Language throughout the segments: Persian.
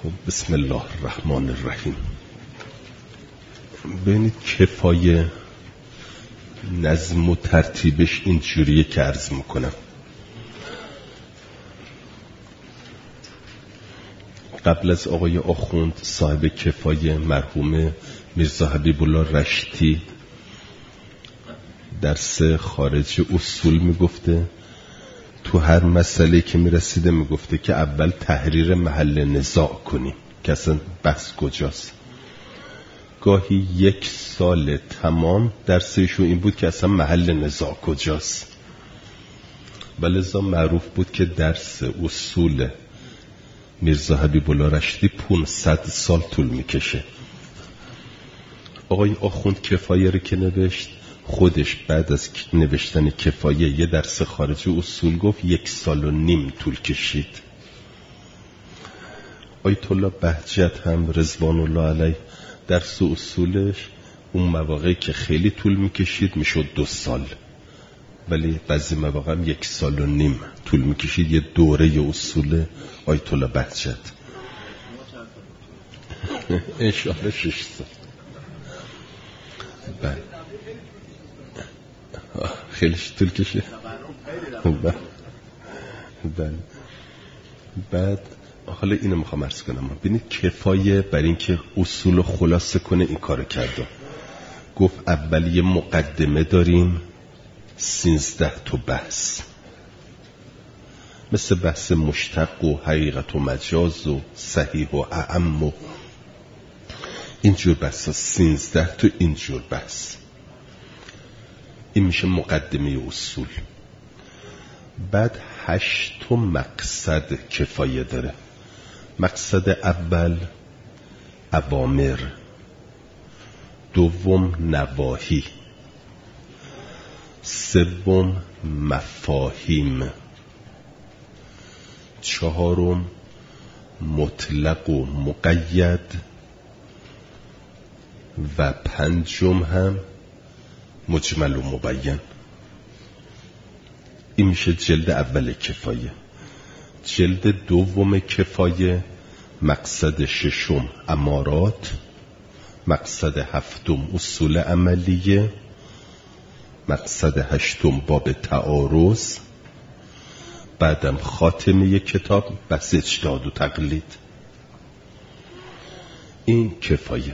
خب بسم الله الرحمن الرحیم. ببینید کفایه نظم و ترتیبش اینجوریه که عرض میکنم. قبل از آقای آخوند صاحب کفایه مرحوم میرزا حبیب الله رشتی درس خارج اصول میگفته، تو هر مسئله که میرسیده میگفته که اول تحریر محل نزاع کنیم که اصلا بحث کجاست. گاهی 1 سال تمام درسشون این بود که اصلا محل نزاع کجاست. ولذا معروف بود که درس اصول میرزا حبیب الله رشتی 500 سال طول میکشه. آقای آخوند کفایه رو که نوشت، خودش بعد از نوشتن کفایه یه درس خارج اصول گفت 1.5 سال طول کشید. آیت الله بهجت هم رضوان الله علیه درس اصولش اون مواقعی که خیلی طول میکشید میشد 2 سال، ولی بعضی مواقع هم 1.5 سال طول میکشید. یه دوره اصول آیت الله بهجت انشاءالله 6 سال. بله خیلی طول کشه. بله بعد حالا اینو میخوام عرض کنم. ببینید کفایه برای اینکه اصول خلاصه کنه این کارو کرده. گفت اول یه مقدمه داریم 13 تا بحث، مثل بحث مشتق و حقیقت و مجاز و صحیح و اعم و اینجور بحث ها، 13 تا اینجور بحث. این میشه مقدمه اصول. بعد 8 تا مقصد کفایه داره. مقصد اول اوامر، دوم نواهی، سوم مفاهیم، چهارم مطلق و مقید و پنجم هم مجمل و مبین. این میشه جلد اول کفایه. جلد دوم کفایه مقصد 6 امارات، مقصد 7 اصول عملیه، مقصد 8 باب تعارض، بعدم خاتمه کتاب بحث اجتهاد و تقلید. این کفایه.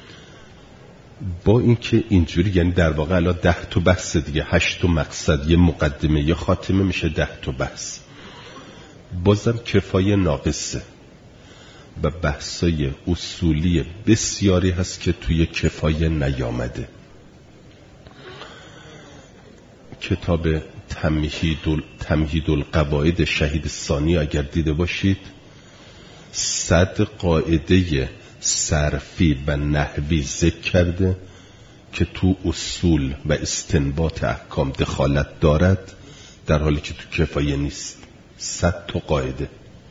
با اینکه اینجوری یعنی در واقع الان 10 تا بحث دیگه، 8 تا مقصد، یه مقدمه، یه خاتمه، میشه 10 تا بحث. بازم کفایه ناقصه و بحثای اصولی بسیاری هست که توی کفایه کتاب تمهید القواعد شهید ثانی اگر دیده باشید 100 قاعده صرفی و نحوی ذکر کرده که تو اصول و استنباط احکام دخالت دارد، در حالی که تو کفایه نیست. 100 تا قاعده.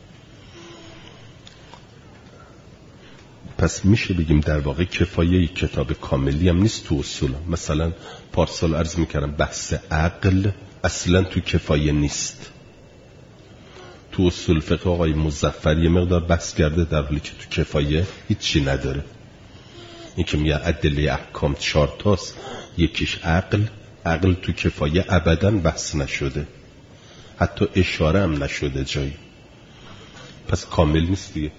پس میشه بگیم در واقع کفایه کتاب کاملی هم نیست تو اصول. مثلا پارسال عرض میکردم بحث عقل اصلا تو کفایه نیست. تو اصول فقه آقای مظفر یه مقدار بحث کرده، در حالی که تو کفایه هیچی نداره. این که میگه ادله احکام 4 تاست، یکیش عقل تو کفایه ابداً بحث نشده، حتی اشاره هم نشده جایی. پس کامل نیست دیگه.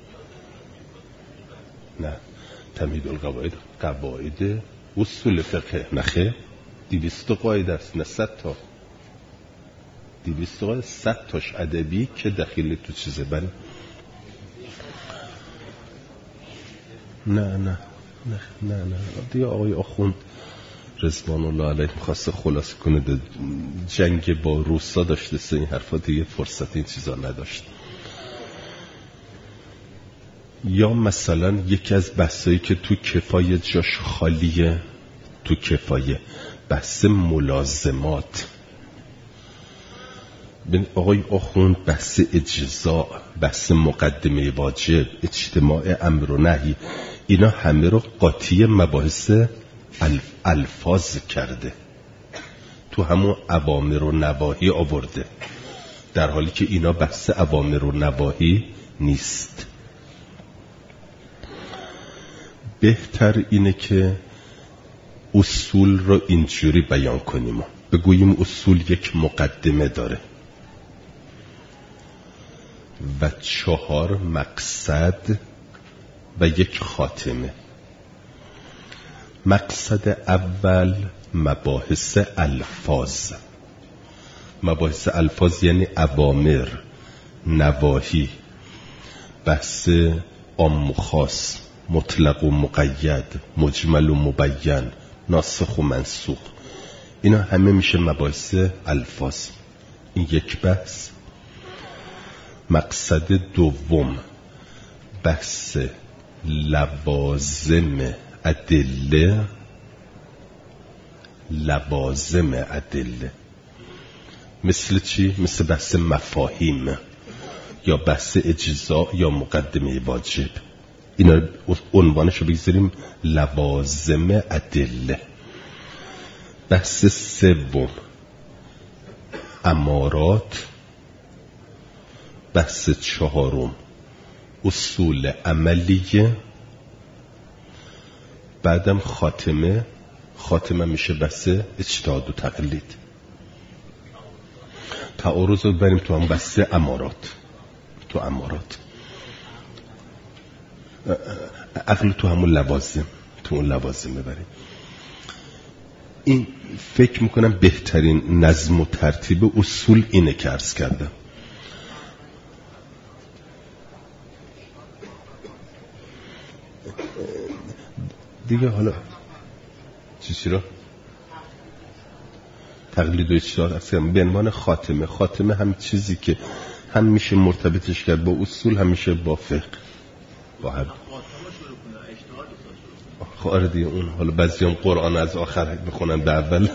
نه، تمهید القواعد قواعد اصول فقه نخه 200 قاعده است، نه 100 تا. 200 قاعده 100 تاش ادبی که دخیل تو چیزه. بله نه دیگه آقای آخوند رضوان الله علیه میخواسته خلاصه کنه، جنگ با روسا داشته سه این حرفا، دیگه فرصت این چیزا نداشت. یا مثلا یکی از بحثایی که تو کفایه جاش خالیه، تو کفایه بحث ملازمات. آقای آخوند بحث اجزا، بحث مقدمه واجب، اجتماع امر و نهی، اینا همه رو قاطی مباحث الفاظ کرده، تو همون اوامر و نواهی آورده، در حالی که اینا بحث اوامر و نواهی نیست. بهتر اینه که اصول رو اینجوری بیان کنیم، بگوییم اصول یک مقدمه داره و 4 مقصد و یک خاتمه. مقصد اول مباحث الفاظ. مباحث الفاظ یعنی اوامر، نواهی، بحث عام و خاص، مطلق و مقید، مجمل و مبین، ناسخ و منسوخ. اینا همه میشه مباحث الفاظ. این یک بحث. مقصد دوم بحث لوازم ادله. لوازم ادله مثل چی؟ مثل بحث مفاهیم یا بحث اجزا یا مقدمه واجب. اینا عنوانشو بگذاریم لوازم ادله. بحث سوم امارات. بحث چهارم اصول عملیه. بعدم خاتمه. خاتمه میشه بحث اجتهاد و تقلید. تعارض رو بریم تو هم بحث امارات. تو امارات عقل تو همون لوازم، تو اون لوازم ببریم. این فکر میکنم بهترین نظم و ترتیب اصول اینه که عرض کردم. دیگه حالا چیزی رو تقلید و اجتهاد عرض کردم. به عنوان خاتمه. خاتمه هم چیزی که هم میشه مرتبطش کرد با اصول، هم میشه با فقه، با هر آره دیگه. اون حالا بعضی هم قرآن از آخر بخونن به اول.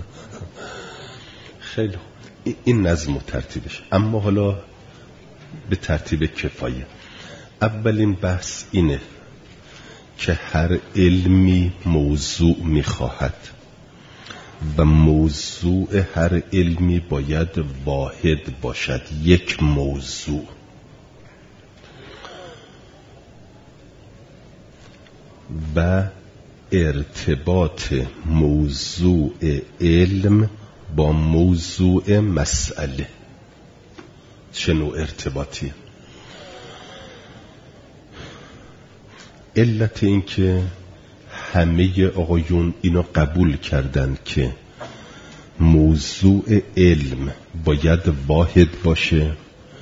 خیلی این نظم و ترتیبش. اما حالا به ترتیب کفایه. اولین بحث اینه که هر علمی موضوع میخواهد و موضوع هر علمی باید واحد باشد، یک موضوع. و ارتباط موضوع علم با موضوع مسئله چه نوع ارتباطی؟ علت این که همه آقایون اینو قبول کردن که موضوع علم باید واحد باشه،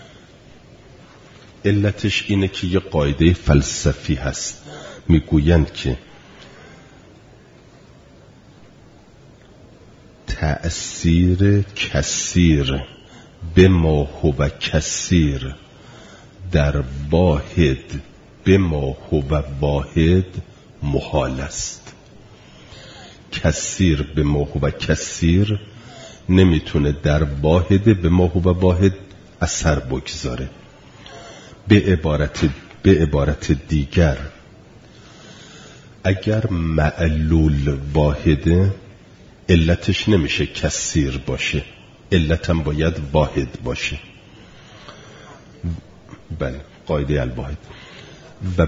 علتش اینه که یه قاعده فلسفی هست. میگویند که تأثیر کثیر به ما هو کثیر در واحد به ما هو واحد محال است. کثیر به ما هو کثیر نمیتونه در واحد به ما هو واحد اثر بگذاره. به عبارت دیگر اگر معلول واحده علتش نمیشه کثیر باشه، علتم باید واحد باشه. بله، قاعده الواحد. و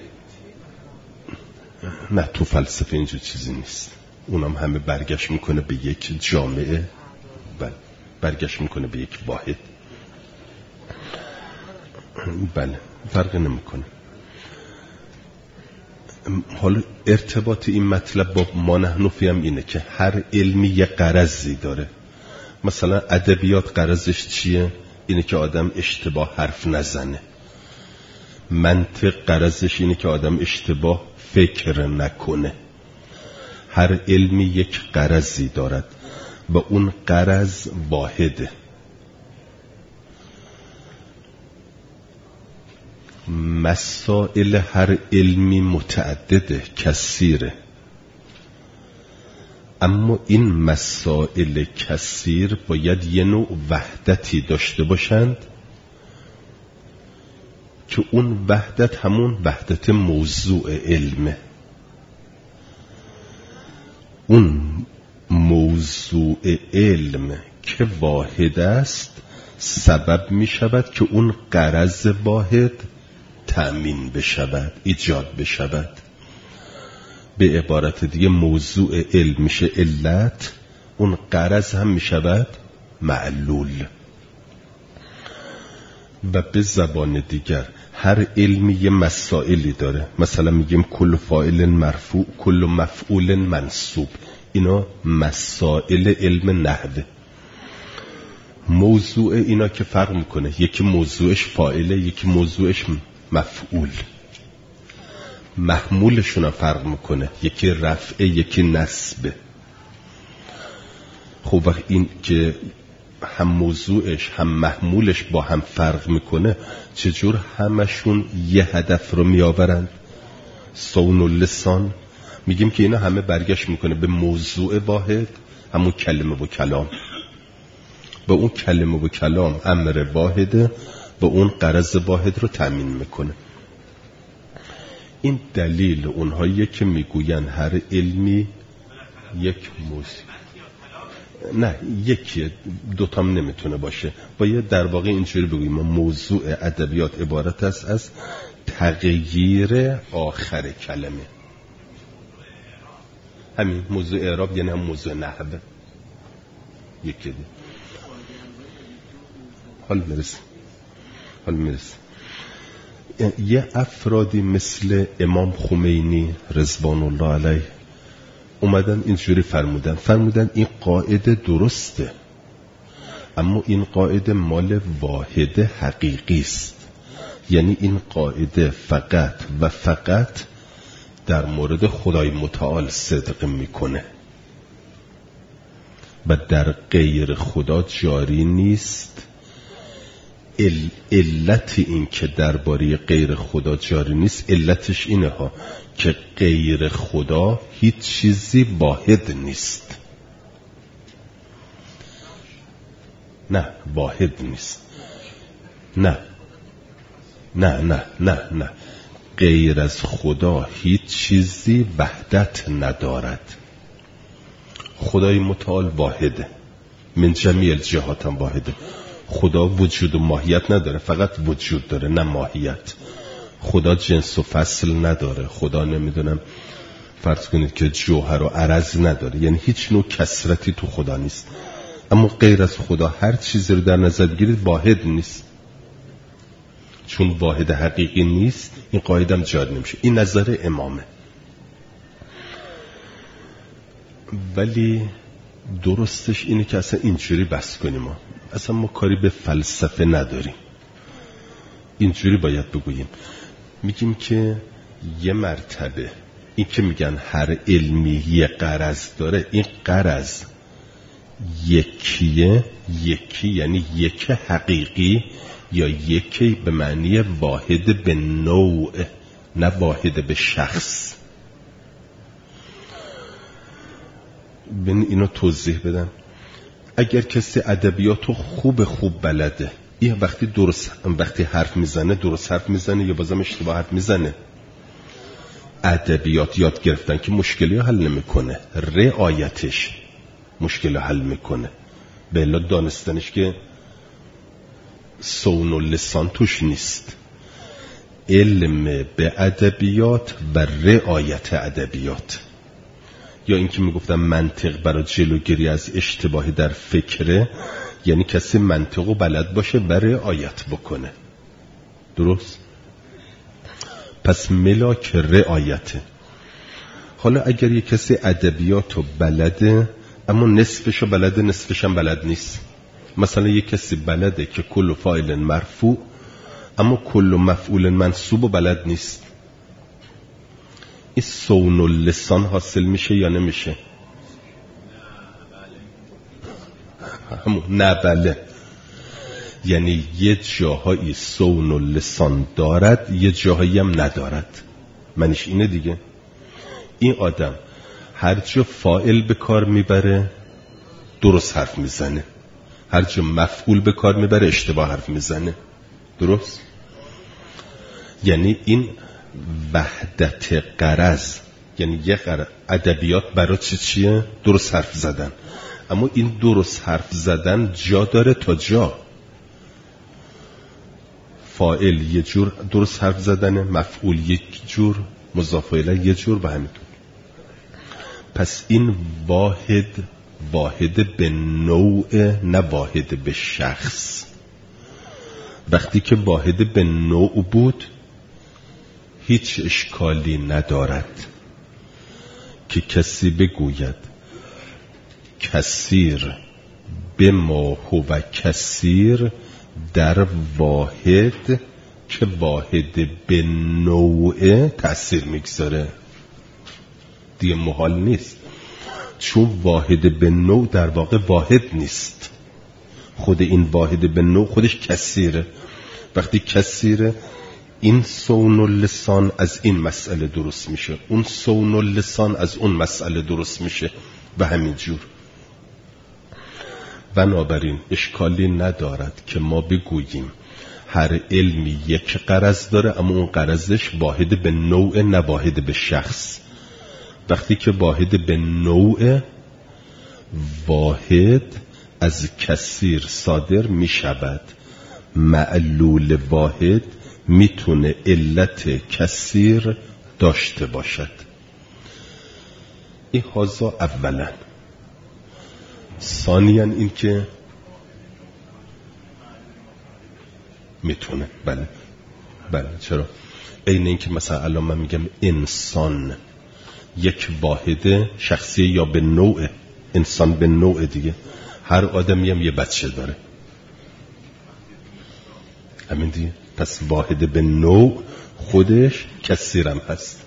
نه تو فلسفه اینجور چیزی نیست. اونم همه برگشت میکنه به یک جامعه. بله، برگشت میکنه به یک واحد. بله، فرق نمیکنه. حالا ارتباط این مطلب با ما نحن فی هم اینه که هر علمی یه غرضی داره. مثلا ادبیات غرضش چیه؟ اینه که آدم اشتباه حرف نزنه. منطق غرضش اینه که آدم اشتباه فکر نکنه. هر علمی یک غرضی دارد و اون غرض واحده. مسائل هر علمی متعدده، کثیره، اما این مسائل کثیر باید یه نوع وحدتی داشته باشند که اون وحدت همون وحدت موضوع علمه. اون موضوع علم که واحد است سبب می شود که اون غرض واحد تأمین بشود، ایجاد بشود. به عبارت دیگه موضوع علم میشه علت، اون غرض هم میشود معلول. و به زبان دیگر هر علمی یه مسائلی داره. مثلا میگیم کل فاعل مرفوع، کل مفعول منصوب. اینا مسائل علم نحوه. موضوع اینا که فرق میکنه، یکی موضوعش فاعله، یکی موضوعش مفعول. محمولشون هم فرق میکنه، یکی رفعه یکی نصبه. خب وقت این که هم موضوعش هم محمولش با هم فرق میکنه، چجور همشون یه هدف رو میآورند؟ صون اللسان. میگیم که اینا همه برگشت میکنه به موضوع واحد، همون کلمه و کلام. به اون کلمه و کلام امر واحده، به اون غرض واحد رو تامین میکنه. این دلیل اونهایی که میگوین هر علمی یک موضوع، نه یکی دوتام نمیتونه باشه، باید در واقع اینجوری بگوییم موضوع ادبیات عبارت است از تغییر آخر کلمه. همین موضوع اعراب یعنی هم موضوع نحوه. یکی دی حال میرسه. یه افرادی مثل امام خمینی رضوان الله علیه اومدن اینجوری فرمودن این قاعده درسته، اما این قاعده مال واحد حقیقی است. یعنی این قاعده فقط و فقط در مورد خدای متعال صدق میکنه و در غیر خدا جاری نیست. علت این که درباره غیر خدا جاری نیست، علتش اینه ها که غیر خدا هیچ چیزی واحد نیست. نه واحد نیست. نه غیر از خدا هیچ چیزی وحدت ندارد. خدای متعال واحده، من جمیع الجهات هم واحده. خدا وجود و ماهیت نداره، فقط وجود داره نه ماهیت. خدا جنس و فصل نداره. خدا نمیدونم فرض کنید که جوهر و عرض نداره، یعنی هیچ نوع کثرتی تو خدا نیست. اما غیر از خدا هر چیزی رو در نظر بگیرید واحد نیست. چون واحد حقیقی نیست، این قاعده هم جاری نمیشه. این نظر امامه. ولی درستش اینه که اصلا اینجوری بس کنیم اصلا ما کاری به فلسفه نداریم. اینجوری باید بگوییم. میگیم که یه مرتبه این که میگن هر علمی یه غرض داره، این غرض یکی یعنی یک حقیقی یا یکی به معنی واحد به نوع، نه واحد به شخص. اینو توضیح بدم. اگر کسی ادبیاتو خوب بلده، این وقتی حرف میزنه درست حرف میزنه یا بازم اشتباه حرف میزنه. ادبیات یاد گرفتن که مشکلی حل نمیکنه، رعایتش مشکل حل میکنه. به علت دانستنش که صون و لسان توش نیست. علم به ادبیات و رعایت ادبیات. یا اینکه میگفتم منطق برای جلوگیری از اشتباهی در فکره، یعنی کسی منطقو بلد باشه و رعایت بکنه. درست؟ پس ملاک رعایته. حالا اگر یک کسی ادبیاتو بلده اما نصفشو بلده نصفشم بلد نیست، مثلا یک کسی بلده که کل فاعل مرفوع اما کل مفعول منصوب بلد نیست، این صون اللسان حاصل میشه یا نمیشه؟ نه بله. یعنی یه جاهایی صون اللسان دارد، یه جاهایی هم ندارد. منش اینه دیگه. این آدم هر جا فاعل به کار میبره درست حرف میزنه، هر جا مفعول به کار میبره اشتباه حرف میزنه. درست؟ یعنی این وحدت غرض، یعنی یه ادبیات برای چیه؟ درست حرف زدن. اما این درست حرف زدن جا داره تا جا. فاعل یه جور درست حرف زدنه، مفعول یک جور، مضاف الیه یه جور و همینطور. پس این واحد به نوع، نه واحد به شخص. وقتی که واحد به نوع بود هیچ اشکالی ندارد که کسی بگوید کثیر به ما هو کثیر در واحد که واحد به نوع تأثیر میگذاره. دیگه محال نیست، چون واحد به نوع در واقع واحد نیست. خود این واحد به نوع خودش کثیره. وقتی کثیره این صون اللسان از این مسئله درست میشه، اون صون اللسان از اون مسئله درست میشه و همینجور. بنابراین اشکالی ندارد که ما بگوییم هر علمی یک غرض داره، اما اون غرضش واحد به نوع نه واحد به شخص. وقتی که واحد به نوع، واحد از کثیر صادر می شود. معلول واحد میتونه علت کثیر داشته باشد. این حاضر اولا. ثانیاً این که میتونه، بله چرا؟ این این که مثلا الان من میگم انسان یک واحد شخصی یا به نوع، انسان به نوع دیگه. هر آدمی هم یه بچه داره، همین دیگه. پس واحد به نوع خودش کثیرم هست،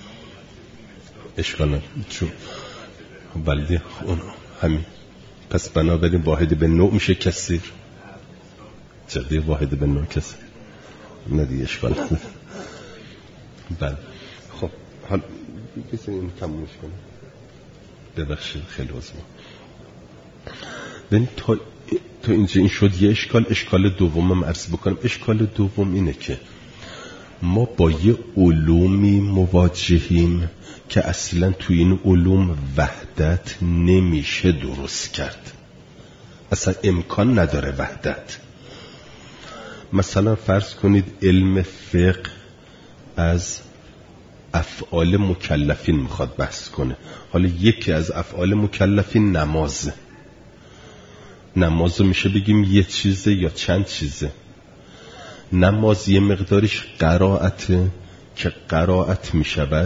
اشکال نداره چون بلدی اون همین. پس بنابراین واحد به نوع میشه کثیر. چرا واحد به نوع کثیر؟ نه دیگه اشکال نداره. بله خب حالا بسید این تمومش کنم. ببخشید خیلی عذرم. ببین تا اینجا این شد یه اشکال. اشکال دومم عرض بکنم. اشکال دوم اینه که ما با یه علومی مواجهیم که اصلا تو این علوم وحدت نمیشه درست کرد، اصلا امکان نداره وحدت. مثلا فرض کنید علم فقه از افعال مکلفین میخواد بحث کنه. حالا یکی از افعال مکلفین نماز میشه بگیم یه چیزه یا چند چیزه. نماز یه مقدارش قرائته که قرائت میشود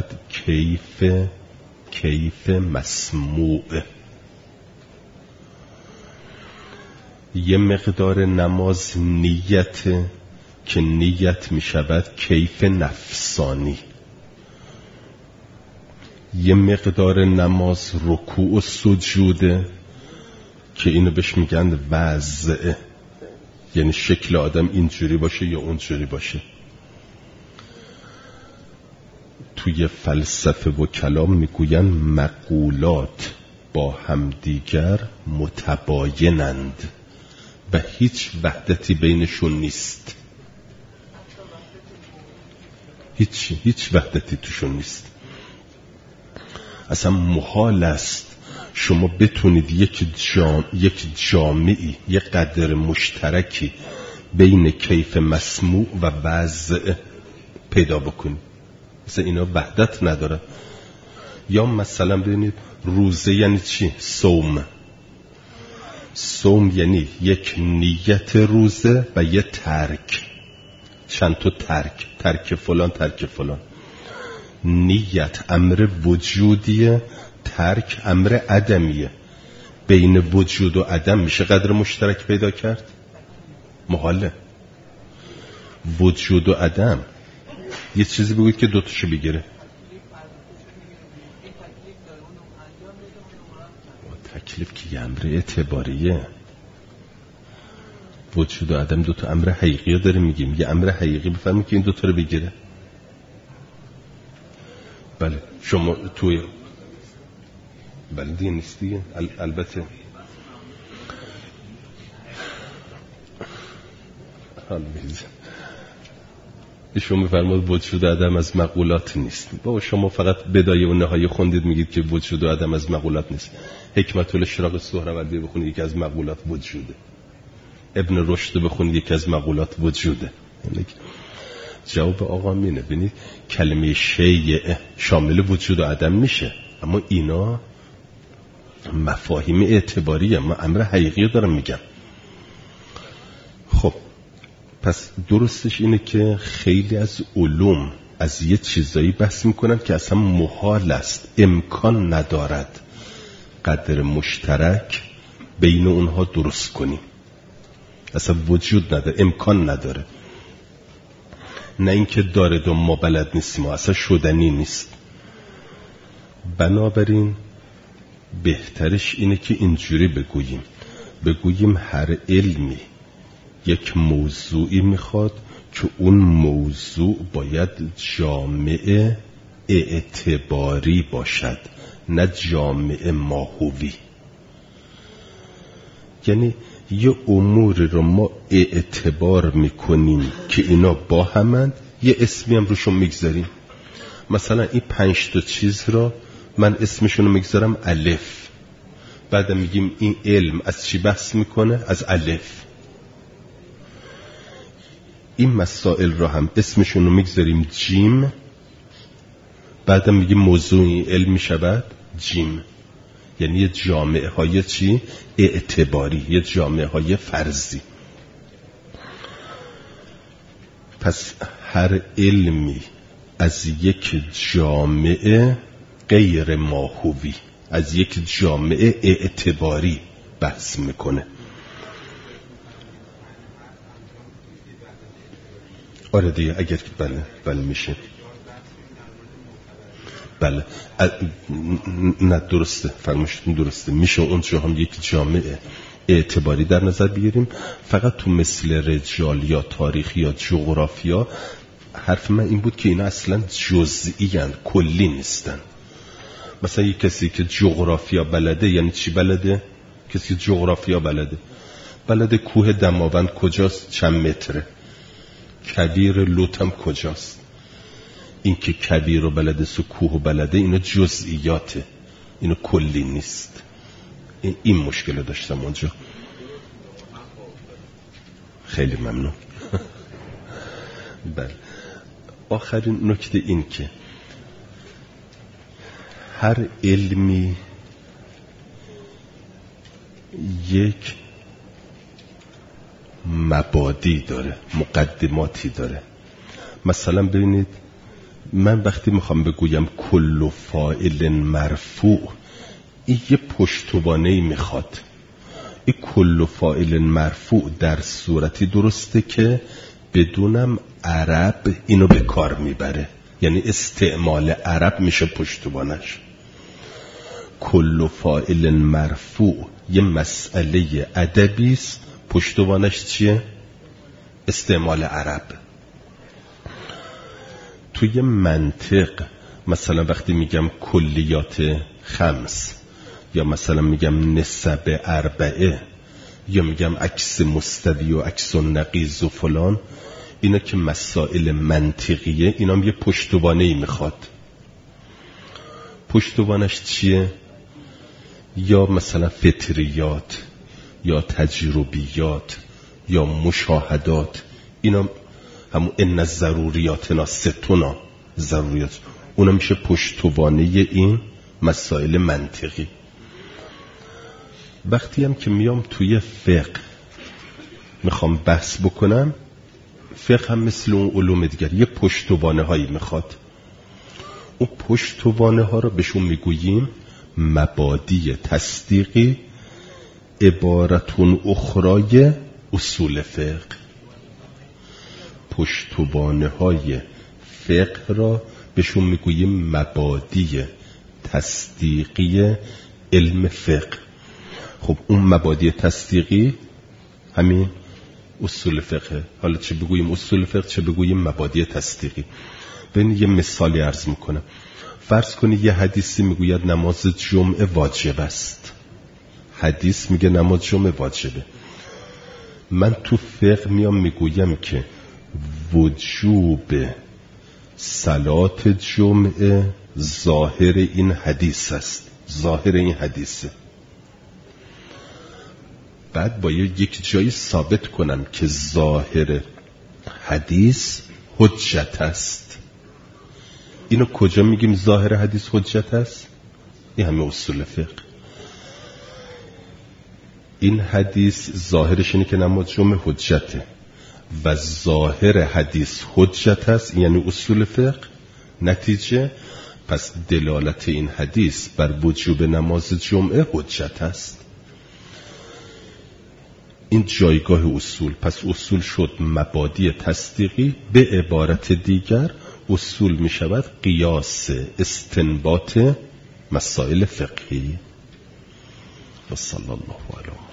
کیف مسموع. یه مقدار نماز نیته که نیت میشود کیف نفسانی. یه مقدار نماز رکوع و سجوده که اینو بهش میگن وضع، یعنی شکل آدم اینجوری باشه یا اونجوری باشه. توی فلسفه و کلام میگوین مقولات با همدیگر متباینند و هیچ وحدتی بینشون نیست. هیچ وحدتی توشون نیست. اصلا محال است شما بتونید یک جامعی، یک قدر مشترکی بین کیف مسموع و وضع پیدا بکنید. مثلا اینا وحدت نداره. یا مثلا ببینید روزه یعنی چی؟ صوم یعنی یک نیت روزه و یه ترک، چند تا ترک فلان. نیت امر وجودیه، ترک امر عدمیه. بین وجود و عدم میشه قدر مشترک پیدا کرد؟ محاله. وجود و عدم یه چیزی بگوید که دوتاشو بگیره. تکلیف که یه امر اعتباریه. وجود و عدم دوتا امر حقیقی داره میگیم. یه امر حقیقی بفرمید که این دوتا رو بگیره. بله شما توی بله دیگه نیست دیگه. البته شما میفرمایید وجود و عدم از مقولات نیست. بابا شما فقط بدایه و نهایه خوندید میگید که وجود و عدم از مقولات نیست. حکمت الاشراق سهروردی بخونید یکی از مقولات وجوده. ابن رشد بخونید یکی از مقولات وجوده. جواب آقا مینه. ببینید کلمه شیء شامل وجود و عدم میشه، اما اینا مفاهیم اعتباریه، من امر حقیقی دارم میگم. خب پس درستش اینه که خیلی از علوم از یه چیزایی بحث میکنن که اصلا محال است، امکان ندارد قدر مشترک بین اونها درست کنیم، اصلا وجود نداره، امکان نداره. نه اینکه داره ما بلد نیستیم، اصلا شدنی نیست. بنابراین بهترش اینه که اینجوری بگوییم هر علمی یک موضوعی میخواد که اون موضوع باید جامع اعتباری باشد، نه جامع ماهوی. یعنی یه اموری رو ما اعتبار میکنیم که اینا با همند، یه اسمی هم روشون میگذاریم. مثلا این 5 تا چیز را من اسمشون رو میگذارم الف، بعدم میگیم این علم از چی بحث میکنه؟ از الف. این مسائل را هم اسمشون رو میگذاریم جیم، بعدم میگیم موضوع این علم میشود جیم. یعنی یه جامعه های چی؟ اعتباری، یه جامعه های فرضی. پس هر علمی از یک جامعه غیر ماهوی، از یک جامعه اعتباری بحث میکنه. آره دیگه، اگر بله میشه. بله نه درسته، فرمایشتون درسته، میشه اونجا هم یک جامعه اعتباری در نظر بگیریم. فقط تو مثل رجال یا تاریخ یا جغرافیا حرف من این بود که اینا اصلا جزئی هستند، کلی نیستن. مثلا یک کسی که جغرافیا بلده یعنی چی بلده؟ کسی که جغرافیا بلده کوه دماوند کجاست، چند متره، کویر لوتم کجاست. این که کویر و بلده سو کوه و بلده اینا جزئیاته، اینا کلی نیست. این مشکل داشتم اونجا. خیلی ممنون. بله، آخرین نکته این که هر علمی یک مبادی داره، مقدماتی داره. مثلا ببینید، من وقتی میخوام بگویم کل فاعل مرفوع، این یه پشتوانه‌ای میخواد. این کل فاعل مرفوع در صورتی درسته که بدونم عرب اینو به کار میبره، یعنی استعمال عرب میشه پشتوانش. کل فاعل مرفوع یه مسئله ادبی است، پشتوانش چیه؟ استعمال عرب. توی منطق مثلا وقتی میگم کلیات خمس، یا مثلا میگم نسب اربعه، یا میگم عکس مستوی و عکس نقیض و فلان، اینا که مسائل منطقیه، اینا هم یه پشتوانه‌ای میخواد. پشتوانش چیه؟ یا مثلا فطریات، یا تجربیات، یا مشاهدات. اینا همون ان ضروریاتنا ستونا ضروریات، اونا میشه پشتوانه این مسائل منطقی. وقتی هم که میام توی فقه میخوام بحث بکنم، فقه هم مثل اون علوم دیگر یه پشتوانه هایی میخواد. اون پشتوانه ها رو بهشون میگوییم مبادی تصدیقی، عبارتون اخرای اصول فقه. پشتوانه های فقه را بهشون میگوییم مبادی تصدیقی علم فقه. خب اون مبادی تصدیقی همین اصول فقه. حالا چه بگوییم اصول فقه، چه بگوییم مبادی تصدیقی. ببین یه مثالی عرض میکنم. فرض کنی یه حدیثی میگوید نماز جمعه واجب است. حدیث میگه نماز جمعه واجبه. من تو فقه میام میگویم که وجوب صلات جمعه ظاهر این حدیث است، ظاهر این حدیثه. بعد باید یک جایی ثابت کنم که ظاهر حدیث حجت است. اینو کجا میگیم ظاهر حدیث حجت است؟ این همه اصول فقه. این حدیث ظاهرش اینه که نماز جمعه حجته و ظاهر حدیث حجت است، یعنی اصول فقه. نتیجه پس دلالت این حدیث بر وجوب نماز جمعه حجت است. این جایگاه اصول. پس اصول شد مبادی تصدیقی، به عبارت دیگر اصول می شود قیاس استنباط مسائل فقهی. و صلی الله علیه